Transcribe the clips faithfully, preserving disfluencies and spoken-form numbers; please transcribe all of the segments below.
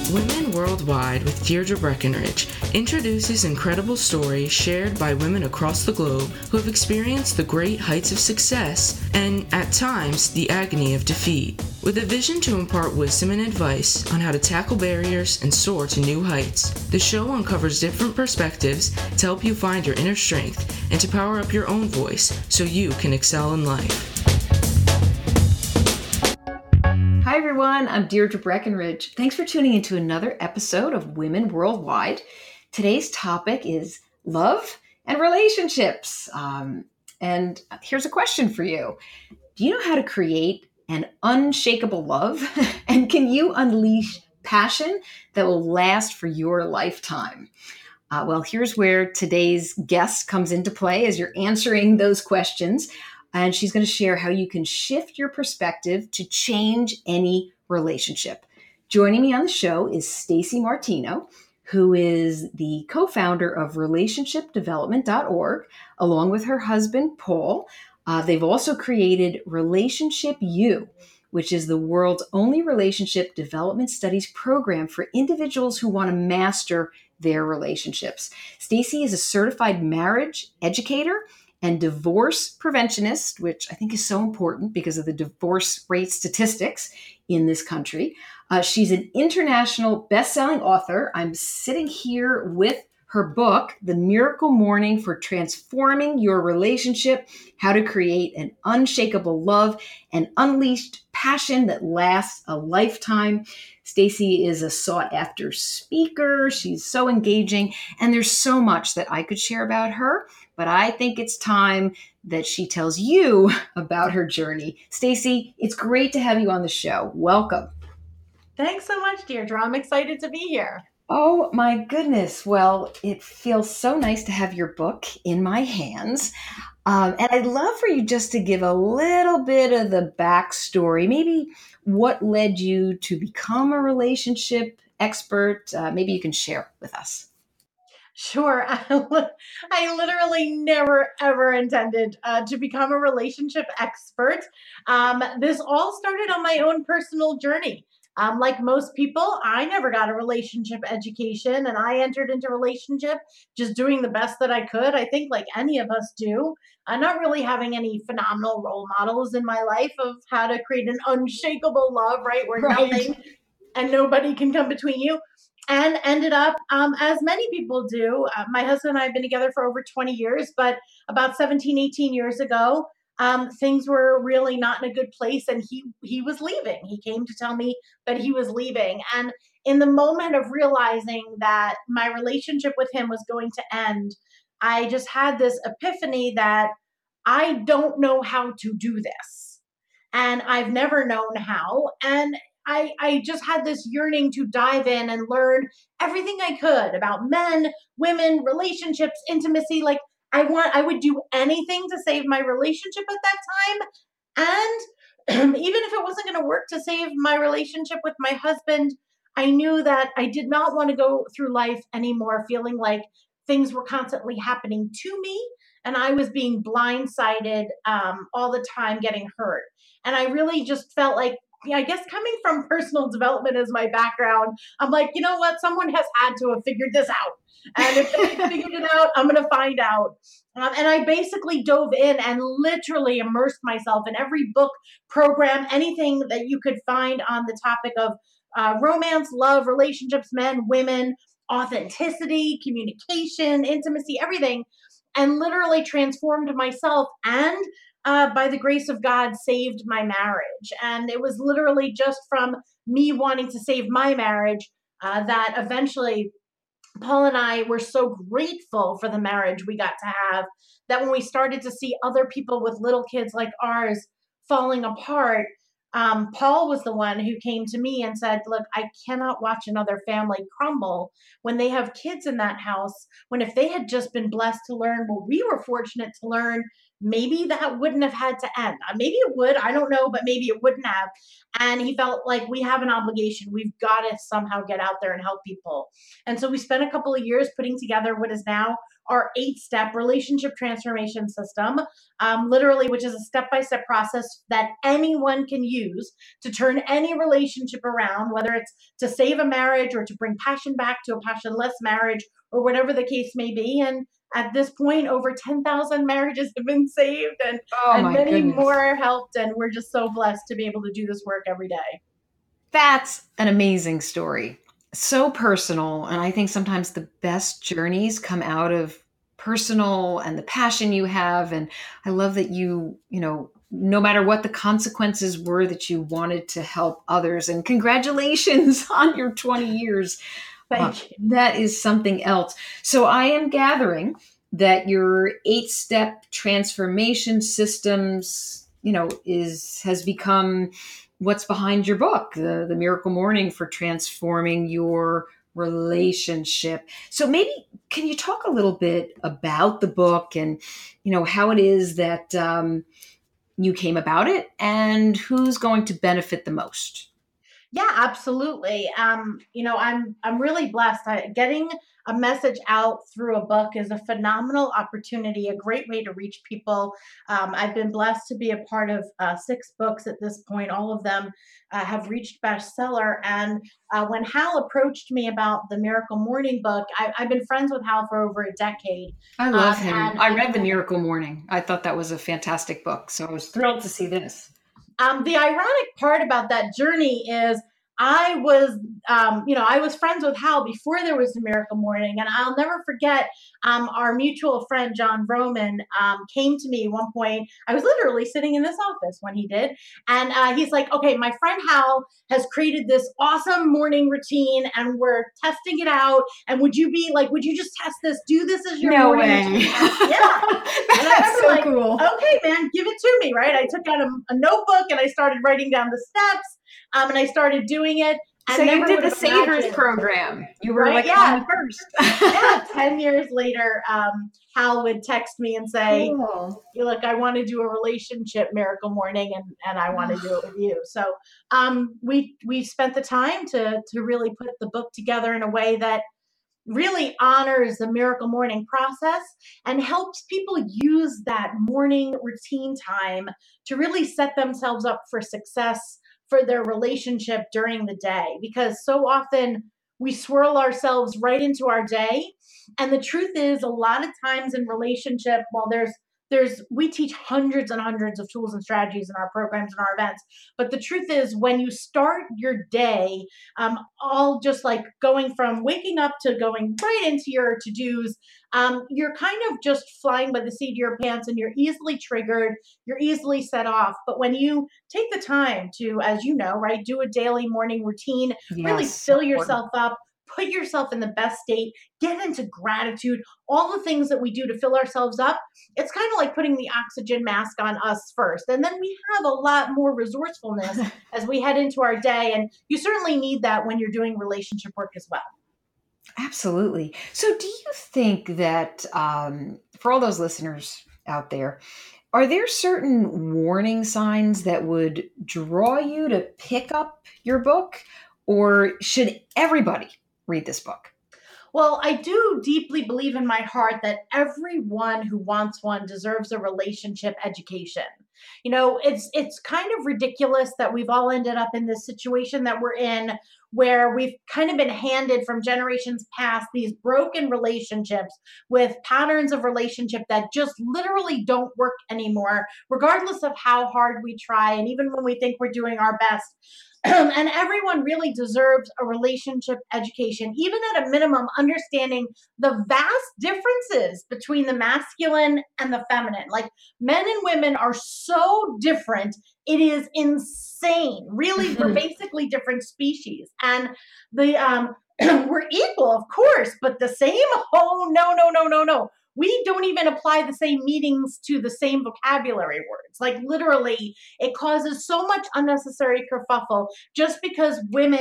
Women Worldwide with Deirdre Breckenridge introduces incredible stories shared by women across the globe who have experienced the great heights of success and, at times, the agony of defeat. With a vision to impart wisdom and advice on how to tackle barriers and soar to new heights, the show uncovers different perspectives to help you find your inner strength and to power up your own voice so you can excel in life. Hi everyone, I'm Deirdre Breckenridge. Thanks for tuning into another episode of Women Worldwide. Today's topic is love and relationships. Um, and here's a question for you. Do you know how to create an unshakable love? And can you unleash passion that will last for your lifetime? Uh, well, here's where today's guest comes into play as you're answering those questions. And she's going to share how you can shift your perspective to change any relationship. Joining me on the show is Stacy Martino, who is the co-founder of relationship development dot org, along with her husband, Paul. Uh, they've also created Relationship U, which is the world's only relationship development studies program for individuals who want to master their relationships. Stacy is a certified marriage educator and divorce preventionist, which I think is so important because of the divorce rate statistics in this country. Uh, she's an international best-selling author. I'm sitting here with her book, The Miracle Morning for Transforming Your Relationship, How to Create an Unshakable Love and Unleashed Passion That Lasts a Lifetime. Stacy is a sought-after speaker. She's so engaging, and there's so much that I could share about her, but I think it's time that she tells you about her journey. Stacy, it's great to have you on the show. Welcome. Thanks so much, Deirdre. I'm excited to be here. Oh my goodness. Well, it feels so nice to have your book in my hands. Um, and I'd love for you just to give a little bit of the backstory, maybe what led you to become a relationship expert. Uh, maybe you can share with us. Sure. I literally never, ever intended uh, to become a relationship expert. Um, this all started on my own personal journey. Um, like most people, I never got a relationship education, and I entered into a relationship just doing the best that I could. I think like any of us do, uh, not really having any phenomenal role models in my life of how to create an unshakable love, right? Where Right. nothing and nobody can come between you. And ended up, um, as many people do, uh, my husband and I have been together for over twenty years, but about seventeen, eighteen years ago, um, things were really not in a good place, and he he was leaving. He came to tell me that he was leaving. And in the moment of realizing that my relationship with him was going to end, I just had this epiphany that I don't know how to do this. And I've never known how. And I, I just had this yearning to dive in and learn everything I could about men, women, relationships, intimacy. Like I want, I would do anything to save my relationship at that time. And even if it wasn't going to work to save my relationship with my husband, I knew that I did not want to go through life anymore feeling like things were constantly happening to me and I was being blindsided um, all the time, getting hurt. And I really just felt like, yeah, I guess coming from personal development as my background, I'm like, you know what? Someone has had to have figured this out. And if they figured it out, I'm going to find out. Um, and I basically dove in and literally immersed myself in every book, program, anything that you could find on the topic of uh, romance, love, relationships, men, women, authenticity, communication, intimacy, everything, and literally transformed myself and Uh, by the grace of God, saved my marriage. And it was literally just from me wanting to save my marriage uh, that eventually Paul and I were so grateful for the marriage we got to have that when we started to see other people with little kids like ours falling apart, um, Paul was the one who came to me and said, look, I cannot watch another family crumble when they have kids in that house, when if they had just been blessed to learn what we were fortunate to learn maybe that wouldn't have had to end. Maybe it would, I don't know, but maybe it wouldn't have. And he felt like we have an obligation. We've got to somehow get out there and help people. And so we spent a couple of years putting together what is now our eight-step relationship transformation system, um, literally, which is a step-by-step process that anyone can use to turn any relationship around, whether it's to save a marriage or to bring passion back to a passionless marriage or whatever the case may be. And at this point, over ten thousand marriages have been saved, and, Oh and my many goodness. more are helped. And we're just so blessed to be able to do this work every day. That's an amazing story. So personal. And I think sometimes the best journeys come out of personal and the passion you have. And I love that you, you know, no matter what the consequences were, that you wanted to help others. And congratulations on your twenty years. Thank Uh, you. that is something else. So I am gathering that your eight-step transformation systems, you know, is has become what's behind your book, the, the Miracle Morning for Transforming Your Relationship. So maybe can you talk a little bit about the book and, you know, how it is that um, you came about it and who's going to benefit the most? Yeah, absolutely. Um, you know, I'm I'm really blessed. I, getting a message out through a book is a phenomenal opportunity, a great way to reach people. Um, I've been blessed to be a part of uh, six books at this point. All of them uh, have reached bestseller. And uh, when Hal approached me about the Miracle Morning book, I, I've been friends with Hal for over a decade. I love Um, him. and I read The Miracle Morning. I thought that was a fantastic book. So I was thrilled to see this. Um, the ironic part about that journey is I was, um, you know, I was friends with Hal before there was the Miracle Morning. And I'll never forget um, our mutual friend, John Vroman, um, came to me one point. I was literally sitting in this office when he did. And uh, he's like, okay, my friend Hal has created this awesome morning routine and we're testing it out. And would you be like, would you just test this? Do this as your No morning way. routine? Yeah. And I That's remember so like, cool. okay, man, give it to me, right? I took out a, a notebook and I started writing down the steps, um, and I started doing it. And So you never did would the have Savers imagined- program. You were Right, like yeah. on the first. Yeah, ten years later, um, Hal would text me and say, Cool. look, I want to do a relationship Miracle Morning, and, and I want to do it with you. So um, we we spent the time to to really put the book together in a way that really honors the Miracle Morning process and helps people use that morning routine time to really set themselves up for success for their relationship during the day. Because so often we swirl ourselves right into our day. And the truth is, a lot of times in relationship, while there's there's we teach hundreds and hundreds of tools and strategies in our programs and our events, but the truth is, when you start your day um, all just like going from waking up to going right into your to-dos, um, you're kind of just flying by the seat of your pants and you're easily triggered, you're easily set off. But when you take the time to, as you know, right, do a daily morning routine, really Yes, fill important. yourself up, put yourself in the best state, get into gratitude, all the things that we do to fill ourselves up. It's kind of like putting the oxygen mask on us first. And then we have a lot more resourcefulness as we head into our day. And you certainly need that when you're doing relationship work as well. Absolutely. So do you think that um, for all those listeners out there, are there certain warning signs that would draw you to pick up your book, or should everybody read this book? Well, I do deeply believe in my heart that everyone who wants one deserves a relationship education. You know, it's it's kind of ridiculous that we've all ended up in this situation that we're in, where we've kind of been handed from generations past these broken relationships with patterns of relationship that just literally don't work anymore, regardless of how hard we try, and even when we think we're doing our best. And everyone really deserves a relationship education, even at a minimum, understanding the vast differences between the masculine and the feminine. Like, men and women are so different. It is insane. Really, we're basically different species. And the um, we're equal, of course, but the same? Oh, no, no, no, no, no. We don't even apply the same meanings to the same vocabulary words. Like, literally, it causes so much unnecessary kerfuffle just because women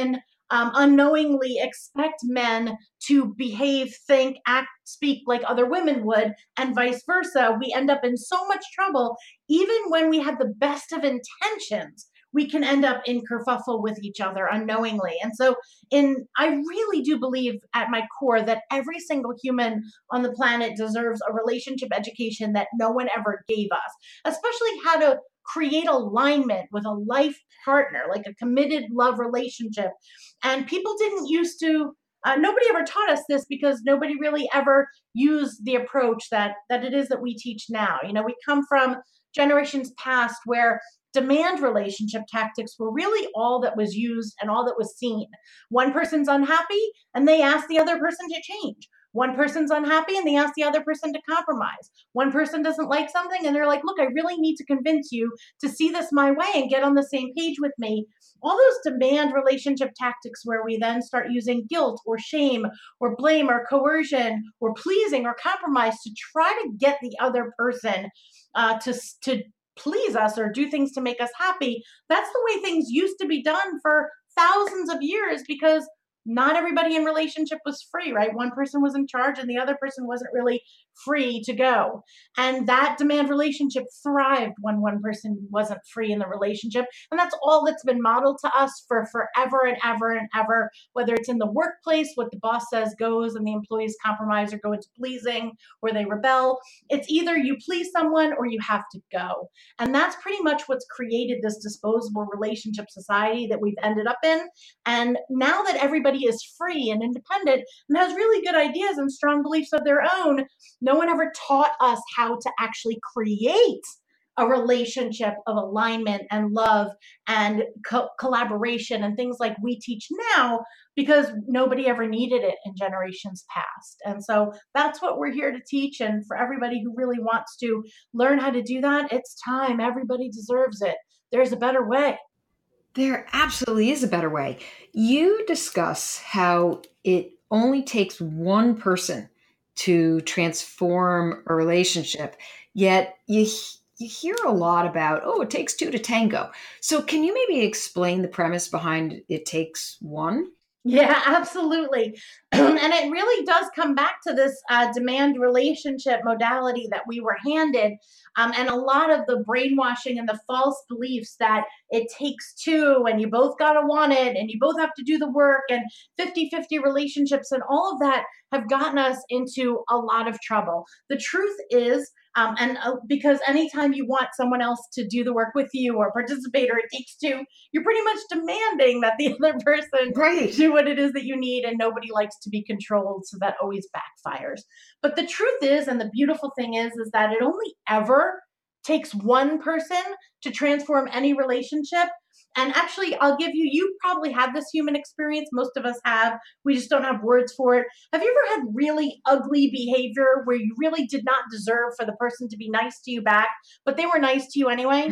um, unknowingly expect men to behave, think, act, speak like other women would, and vice versa. We end up in so much trouble, even when we have the best of intentions. We can end up in kerfuffle with each other unknowingly. And so in I really do believe at my core that every single human on the planet deserves a relationship education that no one ever gave us, especially how to create alignment with a life partner, like a committed love relationship. And people didn't used to uh, nobody ever taught us this because nobody really ever used the approach that that it is that we teach now. You know, we come from generations past where demand relationship tactics were really all that was used and all that was seen. One person's unhappy and they ask the other person to change. One person's unhappy and they ask the other person to compromise. One person doesn't like something and they're like, look, I really need to convince you to see this my way and get on the same page with me. All those demand relationship tactics where we then start using guilt or shame or blame or coercion or pleasing or compromise to try to get the other person uh, to, to please us or do things to make us happy. That's the way things used to be done for thousands of years, because not everybody in relationship was free, right? One person was in charge and the other person wasn't really free to go. And that demand relationship thrived when one person wasn't free in the relationship. And that's all that's been modeled to us for forever and ever and ever, whether it's in the workplace, what the boss says goes and the employees compromise or go into pleasing or they rebel. It's either you please someone or you have to go. And that's pretty much what's created this disposable relationship society that we've ended up in. And now that everybody is free and independent and has really good ideas and strong beliefs of their own, no one ever taught us how to actually create a relationship of alignment and love and co- collaboration and things like we teach now, because nobody ever needed it in generations past. And so that's what we're here to teach. And for everybody who really wants to learn how to do that, it's time. Everybody deserves it. There's a better way. There absolutely is a better way. You discuss how it only takes one person to transform a relationship, yet you you hear a lot about, oh, it takes two to tango. So can you maybe explain the premise behind it takes one? Yeah, absolutely. And it really does come back to this uh, demand relationship modality that we were handed. Um, and a lot of the brainwashing and the false beliefs that it takes two and you both got to want it and you both have to do the work and fifty-fifty relationships and all of that have gotten us into a lot of trouble. The truth is, um, and uh, because anytime you want someone else to do the work with you or participate or it takes two, you're pretty much demanding that the other person Right. do what it is that you need, and nobody likes to be controlled, so that always backfires. But the truth is, and the beautiful thing is, is that it only ever takes one person to transform any relationship. And actually, I'll give you, you probably have this human experience. Most of us have. We just don't have words for it. Have you ever had really ugly behavior where you really did not deserve for the person to be nice to you back, but they were nice to you anyway?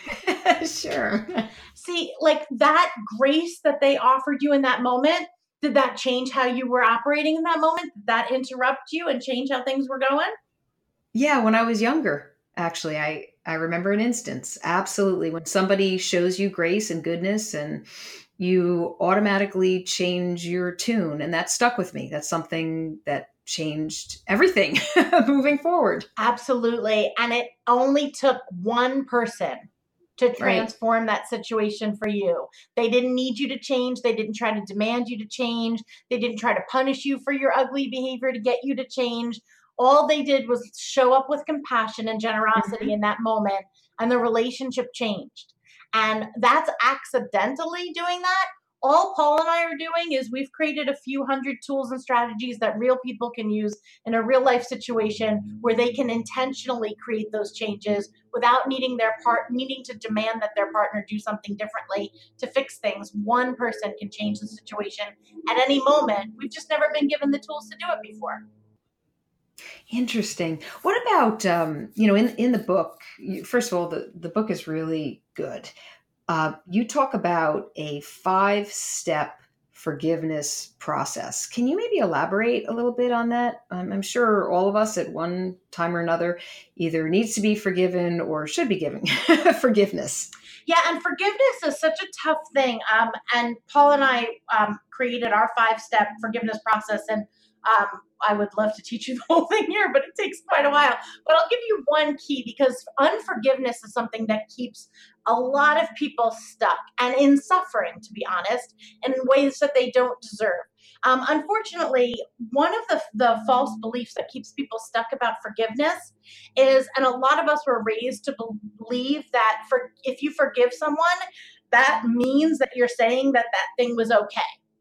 Sure. See, like that grace that they offered you in that moment, did that change how you were operating in that moment? Did that interrupt you and change how things were going? Yeah, when I was younger, actually, I, I remember an instance. Absolutely. When somebody shows you grace and goodness and you automatically change your tune. And that stuck with me. That's something that changed everything moving forward. Absolutely. And it only took one person to Right. transform that situation for you. They didn't need you to change. They didn't try to demand you to change. They didn't try to punish you for your ugly behavior to get you to change. All they did was show up with compassion and generosity Mhm. in that moment, and the relationship changed. And that's accidentally doing that. All Paul and I are doing is we've created a few hundred tools and strategies that real people can use in a real life situation where they can intentionally create those changes without needing their part, needing to demand that their partner do something differently to fix things. One person can change the situation at any moment. We've just never been given the tools to do it before. Interesting. What about, um, you know, in, in the book, you, first of all, the, the book is really good. Uh, you talk about a five step forgiveness process. Can you maybe elaborate a little bit on that? Um, I'm sure all of us at one time or another either needs to be forgiven or should be giving forgiveness. Yeah, and forgiveness is such a tough thing. Um, and Paul and I um, created our five-step forgiveness process, and um, I would love to teach you the whole thing here, but it takes quite a while. But I'll give you one key, because unforgiveness is something that keeps a lot of people stuck and in suffering, to be honest, in ways that they don't deserve. Um, unfortunately, one of the, the false beliefs that keeps people stuck about forgiveness is, and a lot of us were raised to believe that for if you forgive someone, that means that you're saying that that thing was okay,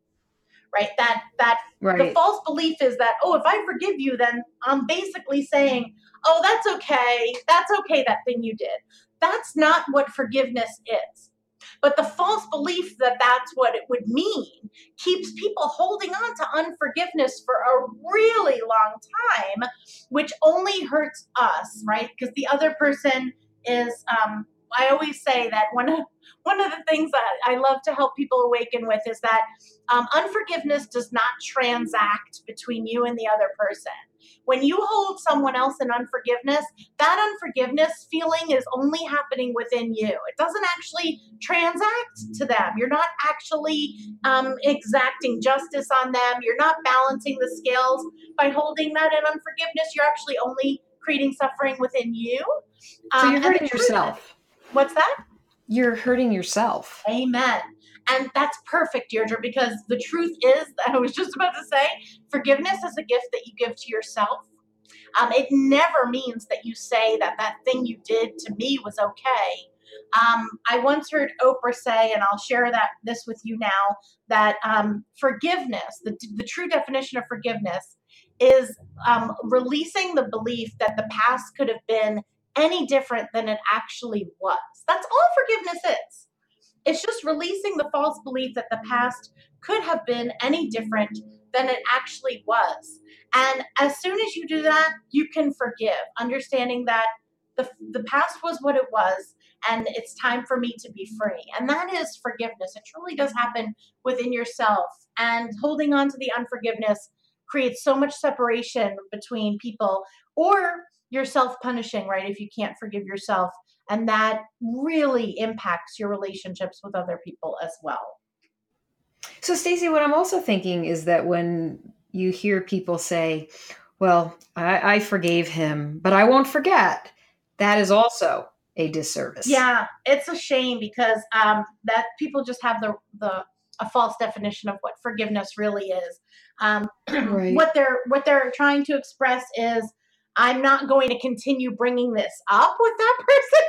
right? That that the Right. false belief is that, oh, if I forgive you, then I'm basically saying, oh, that's okay, that's okay, that thing you did. That's not what forgiveness is. But the false belief that that's what it would mean keeps people holding on to unforgiveness for a really long time, which only hurts us, right? Because the other person is, um, I always say that one of, one of the things that I love to help people awaken with is that um, unforgiveness does not transact between you and the other person. When you hold someone else in unforgiveness, that unforgiveness feeling is only happening within you. It doesn't actually transact to them. You're not actually um, exacting justice on them. You're not balancing the scales by holding that in unforgiveness. You're actually only creating suffering within you. So Um, you're and the hurting truth- yourself. What's that? You're hurting yourself. Amen. And that's perfect, Deirdre, because the truth is, I was just about to say, forgiveness is a gift that you give to yourself. Um, it never means that you say that that thing you did to me was okay. Um, I once heard Oprah say, and I'll share that this with you now, that um, forgiveness, the, the true definition of forgiveness, is um, releasing the belief that the past could have been any different than it actually was. That's all forgiveness is. It's just releasing the false belief that the past could have been any different than it actually was. And as soon as you do that, you can forgive, understanding that the, the past was what it was, and it's time for me to be free. And that is forgiveness. It truly does happen within yourself. And holding on to the unforgiveness creates so much separation between people, or you're self-punishing, right, if you can't forgive yourself. And that really impacts your relationships with other people as well. So, Stacey, what I'm also thinking is that when you hear people say, well, I, I forgave him, but I won't forget, that is also a disservice. Yeah, it's a shame, because um, that people just have the, the a false definition of what forgiveness really is. Um, Right. What they're what they're trying to express is, I'm not going to continue bringing this up with that person.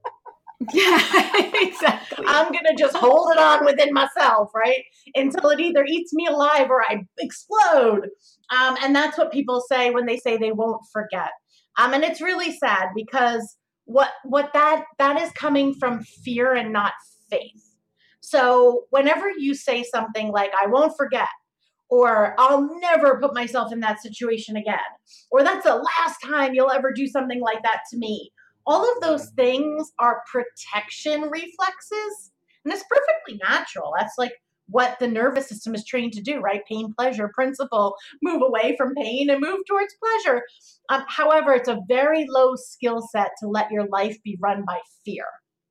Yeah, exactly. I'm going to just hold it on within myself, right? Until it either eats me alive or I explode. Um, and that's what people say when they say they won't forget. Um, and it's really sad, because what what that that is coming from fear and not faith. So whenever you say something like, I won't forget, or I'll never put myself in that situation again, or that's the last time you'll ever do something like that to me, all of those things are protection reflexes. And it's perfectly natural. That's like what the nervous system is trained to do, right? Pain, pleasure principle, move away from pain and move towards pleasure. Um, however, it's a very low skill set to let your life be run by fear.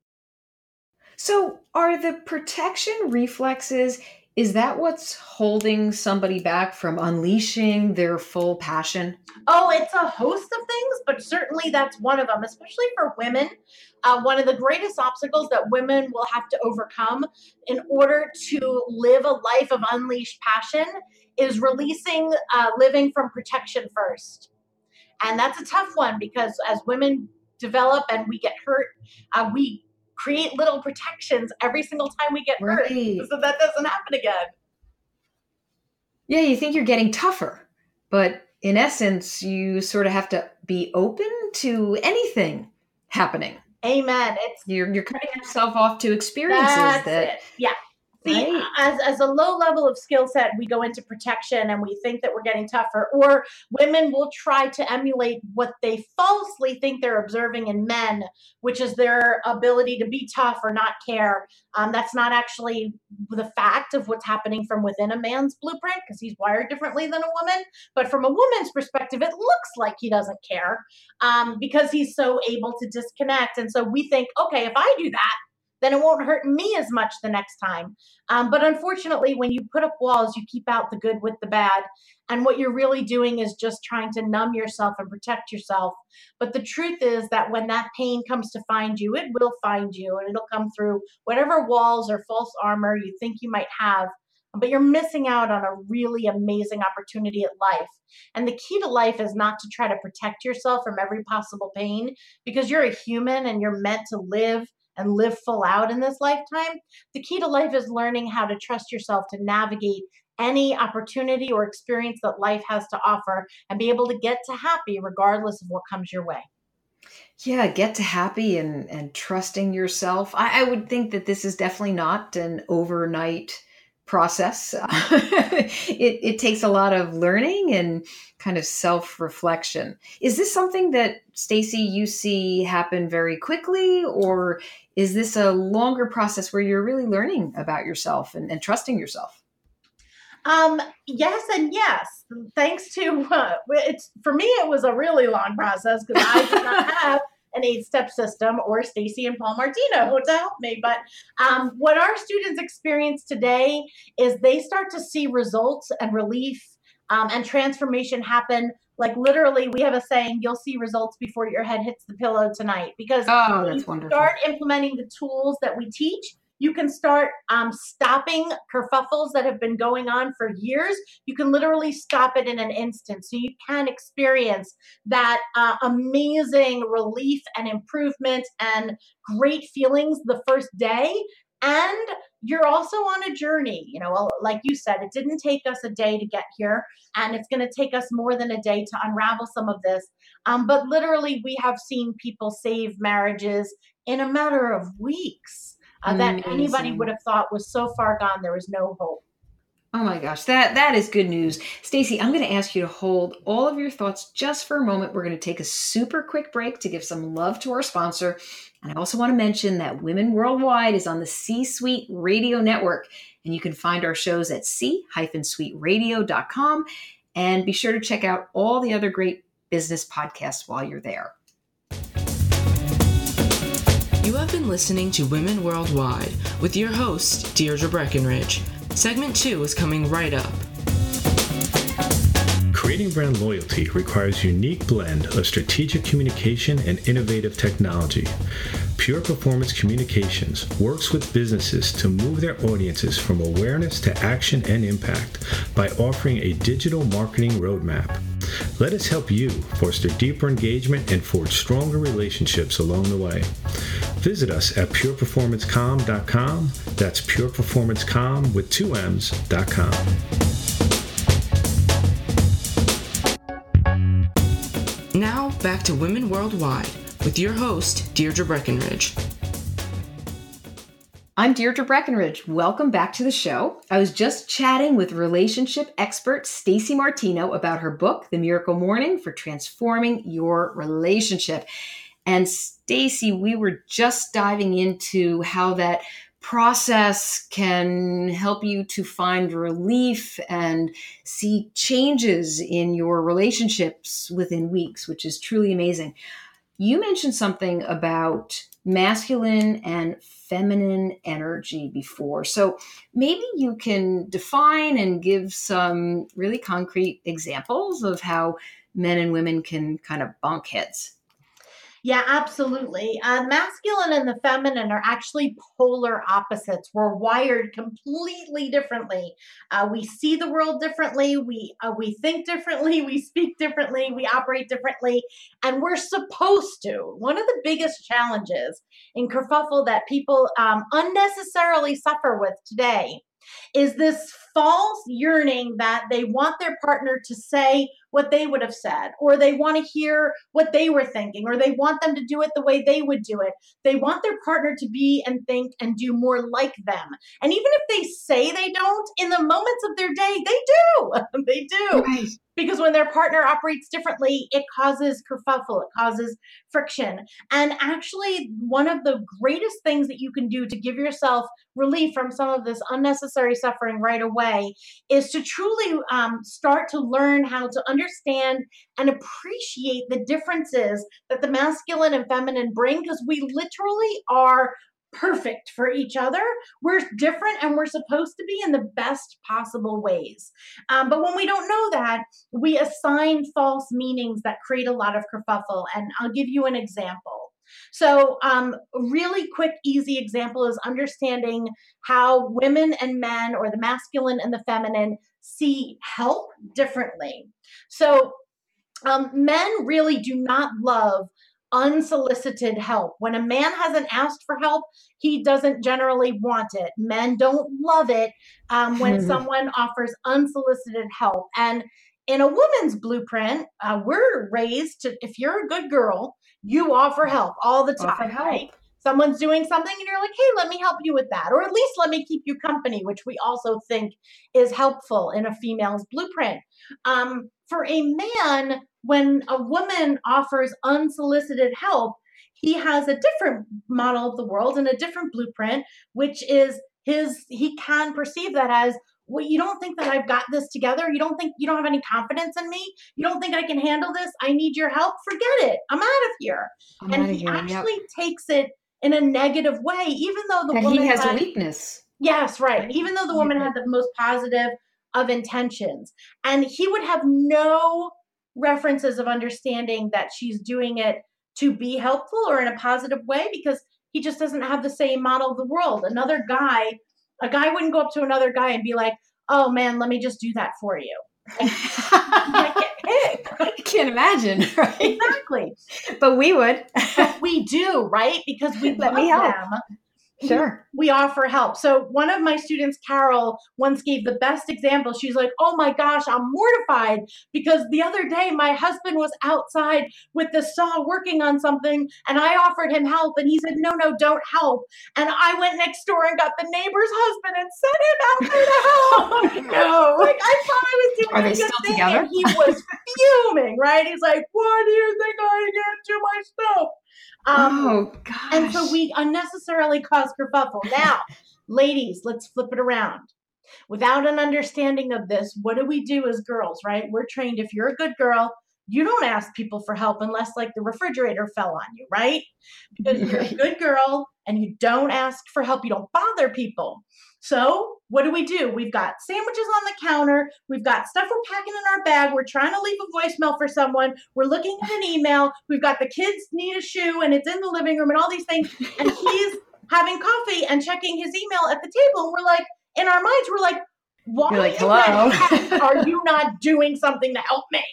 So are the protection reflexes, is that what's holding somebody back from unleashing their full passion? Oh, it's a host of things, but certainly that's one of them, especially for women. Uh, one of the greatest obstacles that women will have to overcome in order to live a life of unleashed passion is releasing, uh, living from protection first. And that's a tough one, because as women develop and we get hurt, uh, we create little protections every single time we get hurt, Right. so that doesn't happen again. Yeah, you think you're getting tougher, but in essence, you sort of have to be open to anything happening. Amen. It's You're you're cutting yourself off to experiences that's that it. Yeah. See, Right. as, as a low level of skill set, we go into protection and we think that we're getting tougher, or women will try to emulate what they falsely think they're observing in men, which is their ability to be tough or not care. Um, that's not actually the fact of what's happening from within a man's blueprint, because he's wired differently than a woman. But from a woman's perspective, it looks like he doesn't care, um, because he's so able to disconnect. And so we think, okay, if I do that, then it won't hurt me as much the next time. Um, but unfortunately, when you put up walls, you keep out the good with the bad. And what you're really doing is just trying to numb yourself and protect yourself. But the truth is that when that pain comes to find you, it will find you, and it'll come through whatever walls or false armor you think you might have. But you're missing out on a really amazing opportunity at life. And the key to life is not to try to protect yourself from every possible pain, because you're a human and you're meant to live and live full out in this lifetime. The key to life is learning how to trust yourself to navigate any opportunity or experience that life has to offer and be able to get to happy regardless of what comes your way. Yeah, get to happy and, and trusting yourself. I, I would think that this is definitely not an overnight process. it, it takes a lot of learning and kind of self-reflection. Is this something that, Stacey, you see happen very quickly, or is this a longer process where you're really learning about yourself and, and trusting yourself? Um, yes and yes. Thanks to, uh, it's for me, it was a really long process because I did not have an eight-step system or Stacey and Paul Martino to help me. But um, what our students experience today is they start to see results and relief um, and transformation happen. Like literally, we have a saying, you'll see results before your head hits the pillow tonight. Because oh, when that's you wonderful. Start implementing the tools that we teach, you can start um, stopping kerfuffles that have been going on for years. You can literally stop it in an instant. So you can experience that uh, amazing relief and improvement and great feelings the first day. And you're also on a journey. You know, like you said, it didn't take us a day to get here, and it's going to take us more than a day to unravel some of this. Um, but literally, we have seen people save marriages in a matter of weeks. Uh, that anybody would have thought was so far gone, there was no hope. Oh my gosh, that, that is good news. Stacey, I'm going to ask you to hold all of your thoughts just for a moment. We're going to take a super quick break to give some love to our sponsor. And I also want to mention that Women Worldwide is on the C-Suite Radio Network, and you can find our shows at c dash suite radio dot com. And be sure to check out all the other great business podcasts while you're there. You have been listening to Women Worldwide with your host, Deirdre Breckenridge. Segment two is coming right up. Creating brand loyalty requires a unique blend of strategic communication and innovative technology. Pure Performance Communications works with businesses to move their audiences from awareness to action and impact by offering a digital marketing roadmap. Let us help you foster deeper engagement and forge stronger relationships along the way. Visit us at pure performance com dot com. That's pure performance com with two M's dot com. Now back to Women Worldwide with your host, Deirdre Breckenridge. I'm Deirdre Breckenridge. Welcome back to the show. I was just chatting with relationship expert Stacey Martino about her book, The Miracle Morning for Transforming Your Relationship. And Stacey, we were just diving into how that process can help you to find relief and see changes in your relationships within weeks, which is truly amazing. You mentioned something about masculine and feminine energy before. So maybe you can define and give some really concrete examples of how men and women can kind of bump heads. Yeah, absolutely. Uh, masculine and the feminine are actually polar opposites. We're wired completely differently. Uh, we see the world differently. We uh, we think differently. We speak differently. We operate differently, and we're supposed to. One of the biggest challenges in kerfuffle that people um, unnecessarily suffer with today is this false yearning that they want their partner to say what they would have said, or they want to hear what they were thinking, or they want them to do it the way they would do it. They want their partner to be and think and do more like them. And even if they say they don't, in the moments of their day, they do. They do. Right. Because when their partner operates differently, it causes kerfuffle, it causes friction. And actually, one of the greatest things that you can do to give yourself relief from some of this unnecessary suffering right away is to truly um, start to learn how to understand and appreciate the differences that the masculine and feminine bring, because we literally are perfect for each other. We're different and we're supposed to be in the best possible ways. Um, but when we don't know that, we assign false meanings that create a lot of kerfuffle. And I'll give you an example. So um, a really quick, easy example is understanding how women and men, or the masculine and the feminine, see help differently. So um, men really do not love unsolicited help. When a man hasn't asked for help, he doesn't generally want it. Men don't love it um, when someone offers unsolicited help. And in a woman's blueprint, uh, we're raised to, if you're a good girl, you offer help all the time. Offer help. Right? Someone's doing something and you're like, hey, let me help you with that. Or at least let me keep you company, which we also think is helpful in a female's blueprint. Um, for a man, when a woman offers unsolicited help, he has a different model of the world and a different blueprint, which is his, he can perceive that as, well, you don't think that I've got this together? You don't think, you don't have any confidence in me? You don't think I can handle this? I need your help? Forget it. I'm out of here. I'm and outta he here, yep. actually takes it in a negative way, even though the That woman he has had, a weakness. Yes, right. Even though the woman had the most positive of intentions. And he would have no references of understanding that she's doing it to be helpful or in a positive way, because he just doesn't have the same model of the world. Another guy, a guy wouldn't go up to another guy and be like, oh man, let me just do that for you. Like, I can't imagine, right? Exactly. But we would. But we do, right? Because we Let love me help. them. Sure. We offer help. So one of my students, Carol, once gave the best example. She's like, oh my gosh, I'm mortified because the other day my husband was outside with the saw working on something and I offered him help and he said, no, no, don't help. And I went next door and got the neighbor's husband and sent him out there to help. No. Like I thought I was doing Are a they good still thing, together? and he was fuming, right? He's like, why do you think I get to my stuff? Um, oh, gosh. And so we unnecessarily cause kerfuffle. Now, ladies, let's flip it around. Without an understanding of this, what do we do as girls, right? We're trained, if you're a good girl, you don't ask people for help unless like the refrigerator fell on you, right? Because you're a good girl and you don't ask for help. You don't bother people. So what do we do? We've got sandwiches on the counter. We've got stuff we're packing in our bag. We're trying to leave a voicemail for someone. We're looking at an email. We've got the kids need a shoe and it's in the living room and all these things. And he's having coffee and checking his email at the table. And we're like, in our minds, we're like, why You're like, in the hello? heck are you not doing something to help me?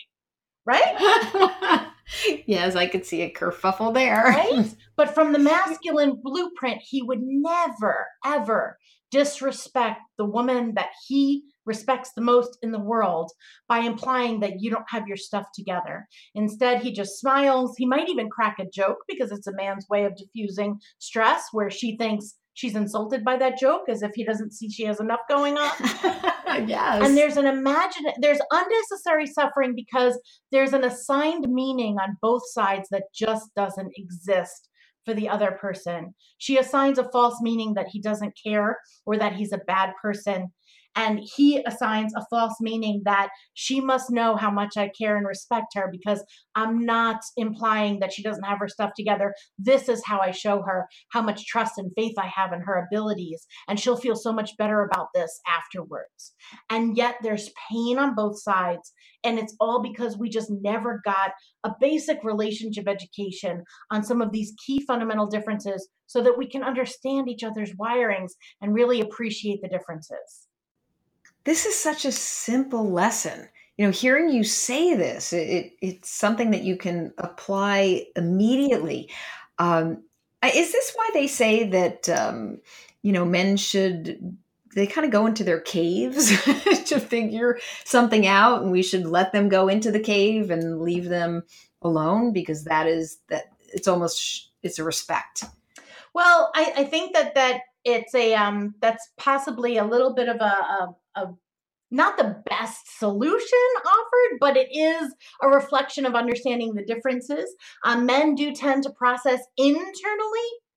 Right? Yes, I could see a kerfuffle there. Right? But from the masculine blueprint, he would never, ever disrespect the woman that he respects the most in the world by implying that you don't have your stuff together. Instead, he just smiles. He might even crack a joke because it's a man's way of diffusing stress, where she thinks she's insulted by that joke as if he doesn't see she has enough going on. Yes. And there's an imagine there's unnecessary suffering because there's an assigned meaning on both sides that just doesn't exist for the other person. She assigns a false meaning that he doesn't care or that he's a bad person. And he assigns a false meaning that she must know how much I care and respect her because I'm not implying that she doesn't have her stuff together. This is how I show her how much trust and faith I have in her abilities. And she'll feel so much better about this afterwards. And yet there's pain on both sides. And it's all because we just never got a basic relationship education on some of these key fundamental differences so that we can understand each other's wirings and really appreciate the differences. This is such a simple lesson. You know, hearing you say this, it, it's something that you can apply immediately. Um, is this why they say that, um, you know, men should, they kind of go into their caves to figure something out, and we should let them go into the cave and leave them alone because that is, that it's almost, it's a respect. Well, I, I think that that it's a um, that's possibly a little bit of a, a, a not the best solution offered, but it is a reflection of understanding the differences. Um, men do tend to process internally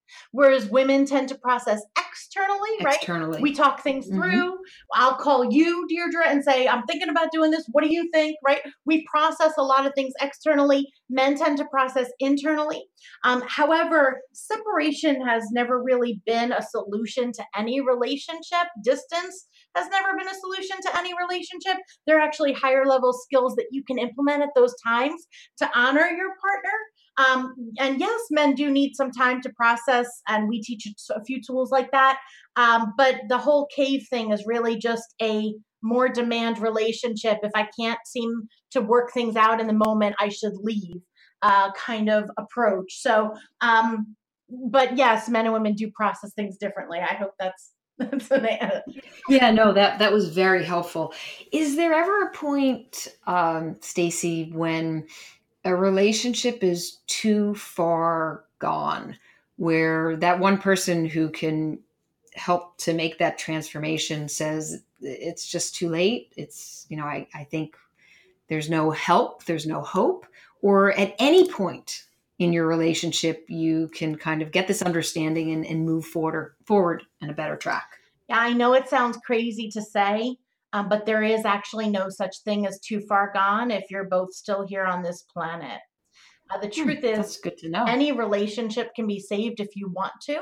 Whereas women tend to process externally, right? Externally. We talk things Mhm. through. I'll call you, Deirdre, and say, I'm thinking about doing this. What do you think, right? We process a lot of things externally. Men tend to process internally. Um, however, separation has never really been a solution to any relationship. Distance has never been a solution to any relationship. There are actually higher level skills that you can implement at those times to honor your partner. Um, and yes, men do need some time to process, and we teach a few tools like that. Um, but the whole cave thing is really just a more demand relationship. If I can't seem to work things out in the moment, I should leave uh, kind of approach. So, um, but yes, men and women do process things differently. I hope that's that's an answer. Yeah, no, that that was very helpful. Is there ever a point, um, Stacy, when a relationship is too far gone, where that one person who can help to make that transformation says it's just too late? It's, you know, I, I think there's no help, there's no hope, or at any point in your relationship, you can kind of get this understanding and, and move forward forward in a better track. Yeah, I know it sounds crazy to say, um, but there is actually no such thing as too far gone if you're both still here on this planet. Uh, the Hmm, truth is, that's good to know. any relationship can be saved if you want to.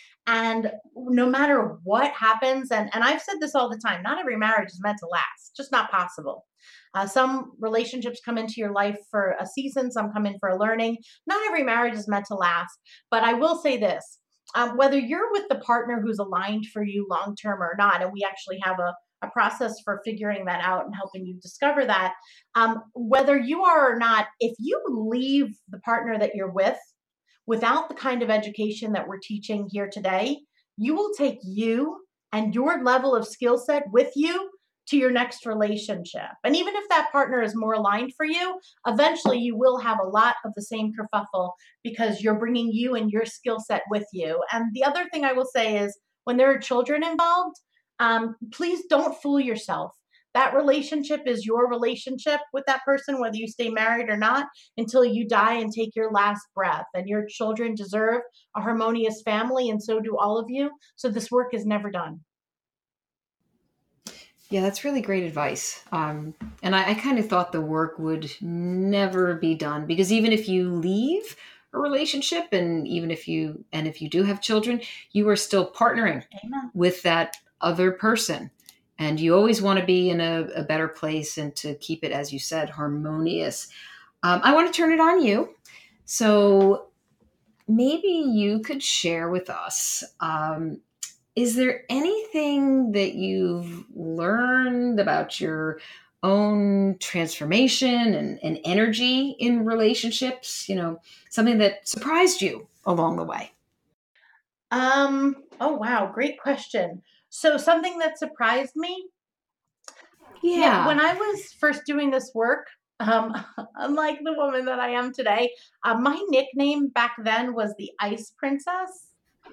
And no matter what happens, and, and I've said this all the time, not every marriage is meant to last, just not possible. Uh, some relationships come into your life for a season, some come in for a learning. Not every marriage is meant to last. But I will say this, um, whether you're with the partner who's aligned for you long term or not, and we actually have a, a process for figuring that out and helping you discover that, um, whether you are or not, if you leave the partner that you're with without the kind of education that we're teaching here today, you will take you and your level of skill set with you to your next relationship. And even if that partner is more aligned for you, eventually you will have a lot of the same kerfuffle because you're bringing you and your skill set with you. And the other thing I will say is when there are children involved, um, please don't fool yourself. That relationship is your relationship with that person, whether you stay married or not, until you die and take your last breath. And your children deserve a harmonious family, and so do all of you. So this work is never done. Yeah, that's really great advice. Um, and I, I kind of thought the work would never be done because even if you leave a relationship and even if you, and if you do have children, you are still partnering Amen. with that other person. And you always want to be in a, a better place and to keep it, as you said, harmonious. Um, I want to turn it on you. So maybe you could share with us, um, is there anything that you've learned about your own transformation and, and energy in relationships? You know, something that surprised you along the way? Um, oh, wow. Great question. So something that surprised me. Yeah. Yeah, when I was first doing this work, um, unlike the woman that I am today, uh, my nickname back then was the Ice Princess.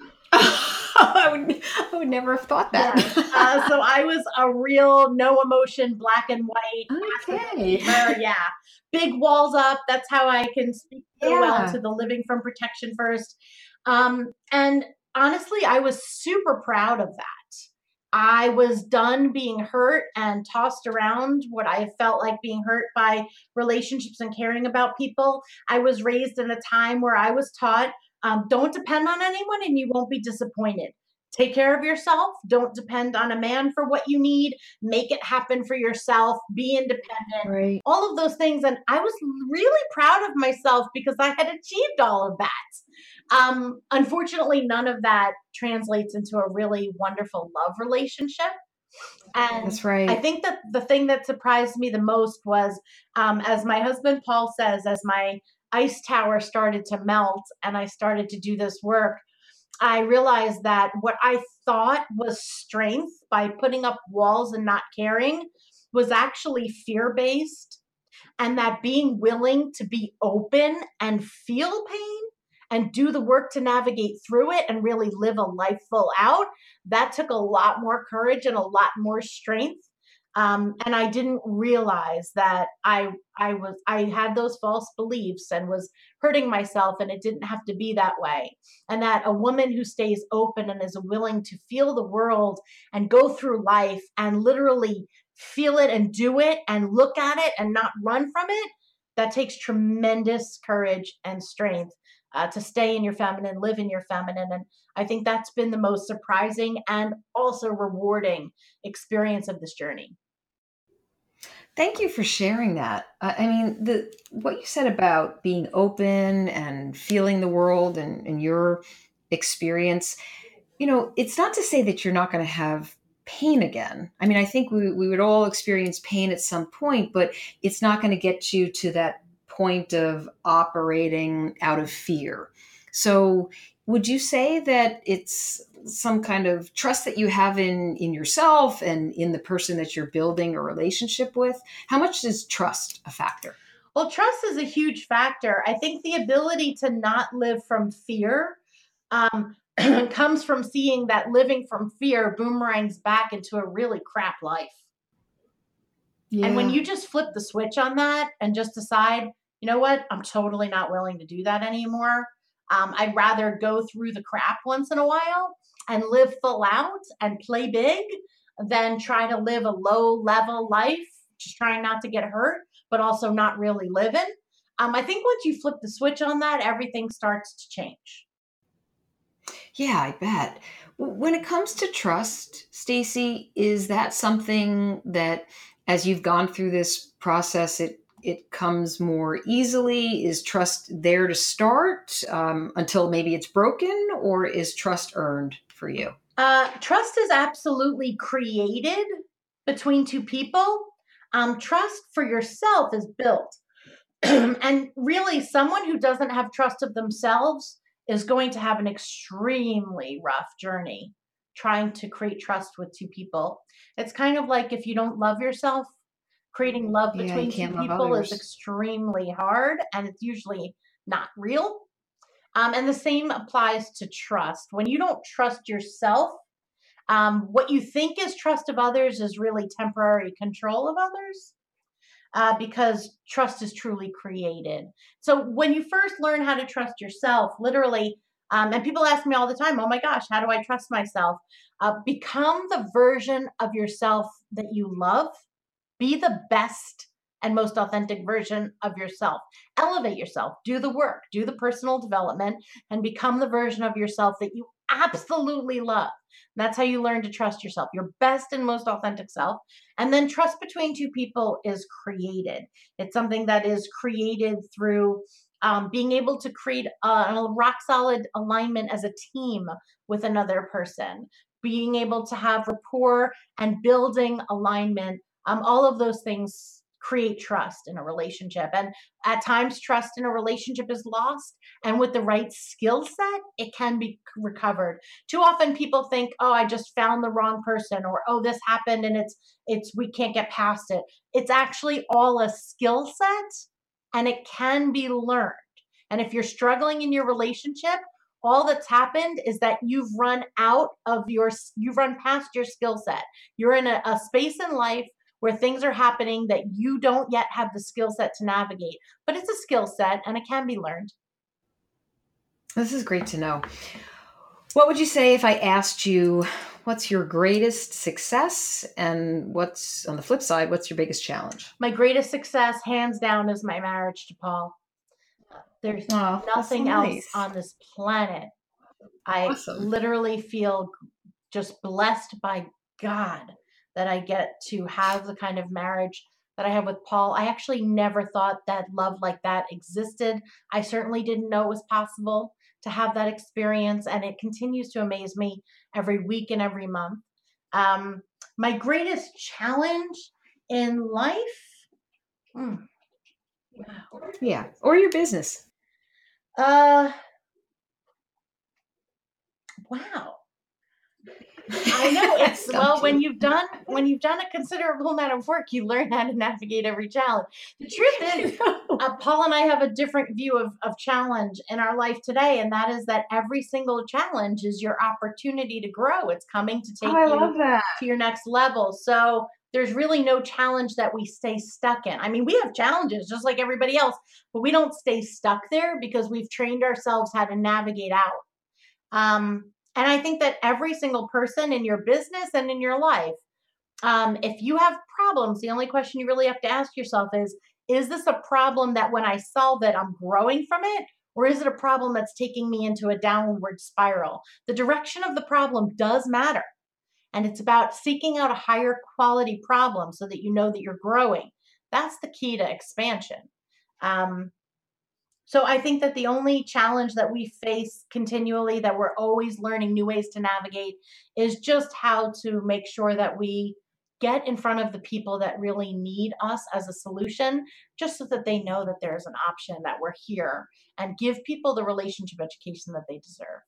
I would, I would never have thought that. Yes. Uh, so I was a real no emotion, black and white. Okay. Yeah. Big walls up. That's how I can speak so Yeah. well to the Living from Protection First. Um, and honestly, I was super proud of that. I was done being hurt and tossed around what I felt like being hurt by relationships and caring about people. I was raised in a time where I was taught, um, don't depend on anyone and you won't be disappointed. Take care of yourself. Don't depend on a man for what you need. Make it happen for yourself. Be independent. Right. All of those things. And I was really proud of myself because I had achieved all of that. Um, unfortunately, none of that translates into a really wonderful love relationship. And That's right. I think that the thing that surprised me the most was, um, as my husband Paul says, as my ice tower started to melt and I started to do this work, I realized that what I thought was strength by putting up walls and not caring was actually fear-based, and that being willing to be open and feel pain and do the work to navigate through it and really live a life full out, that took a lot more courage and a lot more strength Um, and I didn't realize that I I was I had those false beliefs and was hurting myself, and it didn't have to be that way. And that a woman who stays open and is willing to feel the world and go through life and literally feel it and do it and look at it and not run from it, that takes tremendous courage and strength uh, to stay in your feminine, live in your feminine. And I think that's been the most surprising and also rewarding experience of this journey. Thank you for sharing that. Uh, I mean, the what you said about being open and feeling the world and, and your experience, you know, it's not to say that you're not going to have pain again. I mean, I think we, we would all experience pain at some point, but it's not going to get you to that point of operating out of fear. So would you say that it's some kind of trust that you have in, in yourself and in the person that you're building a relationship with? How much is trust a factor? Well, trust is a huge factor. I think the ability to not live from fear um, comes from seeing that living from fear boomerangs back into a really crap life. Yeah. And when you just flip the switch on that and just decide, you know what, I'm totally not willing to do that anymore. Um, I'd rather go through the crap once in a while and live full out and play big than try to live a low level life, just trying not to get hurt, but also not really living. Um, I think once you flip the switch on that, everything starts to change. Yeah, I bet. When it comes to trust, Stacey, is that something that as you've gone through this process, it it comes more easily? Is trust there to start um, until maybe it's broken, or is trust earned for you? Uh, trust is absolutely created between two people. Um, trust for yourself is built. And really, someone who doesn't have trust of themselves is going to have an extremely rough journey trying to create trust with two people. It's kind of like if you don't love yourself, creating love Yeah, you between two can't love people is others. extremely hard, and it's usually not real. Um, and the same applies to trust. When you don't trust yourself, um, what you think is trust of others is really temporary control of others. Uh, because trust is truly created. So when you first learn how to trust yourself, literally, um, and people ask me all the time, oh my gosh, how do I trust myself? Uh, become the version of yourself that you love. Be the best and most authentic version of yourself. Elevate yourself, do the work, do the personal development, and become the version of yourself that you absolutely love. And that's how you learn to trust yourself, your best and most authentic self. And then trust between two people is created. It's something that is created through um, being able to create a, a rock solid alignment as a team with another person, being able to have rapport and building alignment. Um, all of those things create trust in a relationship. And at times, trust in a relationship is lost. And with the right skill set, it can be recovered. Too often people think, oh, I just found the wrong person, or oh, this happened and it's it's we can't get past it. It's actually all a skill set, and it can be learned. And if you're struggling in your relationship, all that's happened is that you've run out of your you've run past your skill set. You're in a, a space in life where things are happening that you don't yet have the skill set to navigate. But it's a skill set and it can be learned. This is great to know. What would you say if I asked you, what's your greatest success, and what's on the flip side, what's your biggest challenge? My greatest success, hands down, is my marriage to Paul. There's Oh, nothing so else nice. on this planet. I Awesome. literally feel just blessed by God that I get to have the kind of marriage that I have with Paul. I actually never thought that love like that existed. I certainly didn't know it was possible to have that experience, and it continues to amaze me every week and every month. Um, my greatest challenge in life? Hmm, wow. Yeah. Or your business. Uh, wow. I know it's well Stumped when you. you've done when you've done a considerable amount of work, you learn how to navigate every challenge. The truth is, uh, Paul and I have a different view of, of challenge in our life today, and that is that every single challenge is your opportunity to grow. It's coming to take Oh, I you love that. to your next level. So there's really no challenge that we stay stuck in. I mean, we have challenges just like everybody else, but we don't stay stuck there because we've trained ourselves how to navigate out. Um, and I think that every single person in your business and in your life, um, if you have problems, the only question you really have to ask yourself is, is this a problem that when I solve it, I'm growing from it? Or is it a problem that's taking me into a downward spiral? The direction of the problem does matter. And it's about seeking out a higher quality problem so that you know that you're growing. That's the key to expansion. Um, so I think that the only challenge that we face continually, that we're always learning new ways to navigate, is just how to make sure that we get in front of the people that really need us as a solution, just so that they know that there's an option, that we're here, and give people the relationship education that they deserve.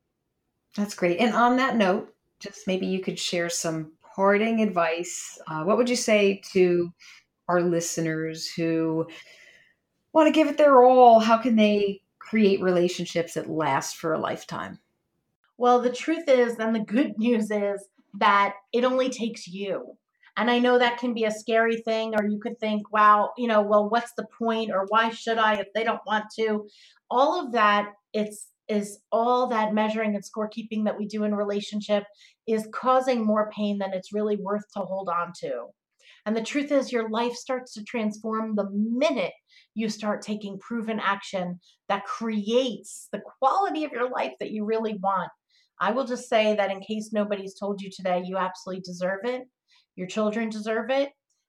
That's great. And on that note, just maybe you could share some parting advice. Uh, what would you say to our listeners who want to give it their all? How can they create relationships that last for a lifetime? Well, the truth is, and the good news is, that it only takes you. And I know that can be a scary thing, or you could think, wow, you know, well, what's the point, or why should I if they don't want to? All of that, it's is all that measuring and scorekeeping that we do in a relationship is causing more pain than it's really worth to hold on to. And the truth is, your life starts to transform the minute you start taking proven action that creates the quality of your life that you really want. I will just say that in case nobody's told you today, you absolutely deserve it. Your children deserve it.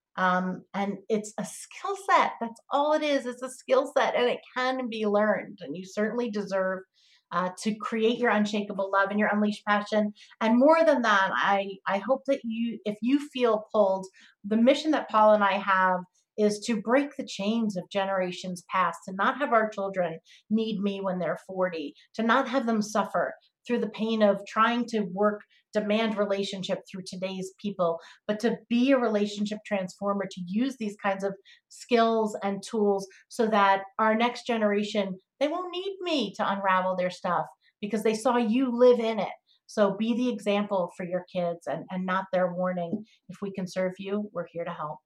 Um, and it's a skill set. That's all it is. It's a skill set, and it can be learned. And you certainly deserve uh, to create your unshakable love and your unleashed passion. And more than that, I, I hope that you, if you feel pulled, the mission that Paul and I have is to break the chains of generations past, to not have our children need me when they're forty, to not have them suffer through the pain of trying to work demand relationship through today's people, but to be a relationship transformer, to use these kinds of skills and tools so that our next generation, they won't need me to unravel their stuff because they saw you live in it. So be the example for your kids, and, and not their warning. If we can serve you, we're here to help.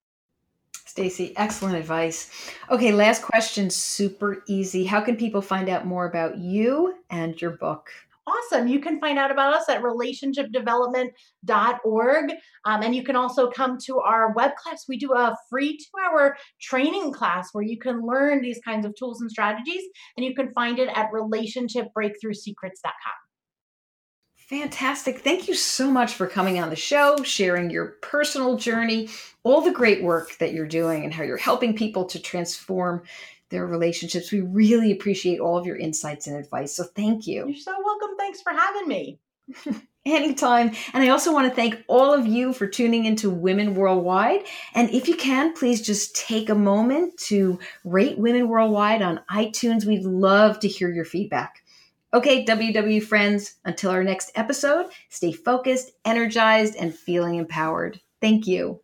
Stacey, excellent advice. Okay, last question, super easy. How can people find out more about you and your book? Awesome. You can find out about us at relationship development dot org. Um, and you can also come to our web class. We do a free two hour training class where you can learn these kinds of tools and strategies. And you can find it at relationship breakthrough secrets dot com. Fantastic. Thank you so much for coming on the show, sharing your personal journey, all the great work that you're doing, and how you're helping people to transform their relationships. We really appreciate all of your insights and advice. So thank you. You're so welcome. Thanks for having me. Anytime. And I also want to thank all of you for tuning into Women Worldwide. And if you can, please just take a moment to rate Women Worldwide on iTunes. We'd love to hear your feedback. Okay, W W friends, until our next episode, stay focused, energized, and feeling empowered. Thank you.